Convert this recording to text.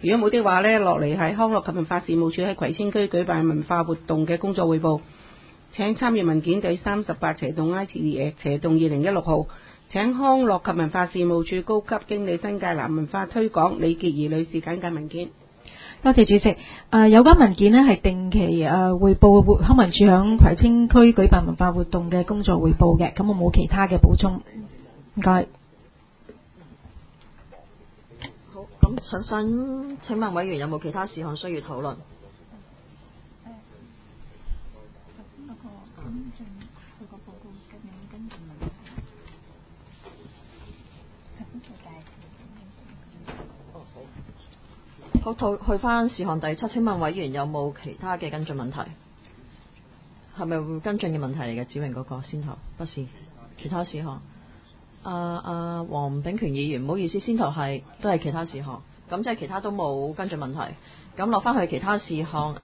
如果冇的話呢，落嚟係康樂及文化事務處喺葵青區舉辦文化活動嘅工作匯報。請參閱文件第38/I/2016號。請康樂及文化事務處高級經理新界南文化推廣李潔儀女士簡介文件。 多謝主席。有關文件呢係定期匯報康文署響葵青區舉辦文化活動嘅工作匯報嘅，咁我冇其他嘅補充。唔該。 好，咁想請問委員有冇其他事項需要討論？好，去翻事項第7，請問委員有冇其他嘅跟進問題？係咪會跟進嘅問題嚟嘅？子榮嗰個先頭不是其他事項。黃炳權議員，唔好意思，先頭都係其他事項，咁即係其他都冇跟進問題。咁落翻去其他事項。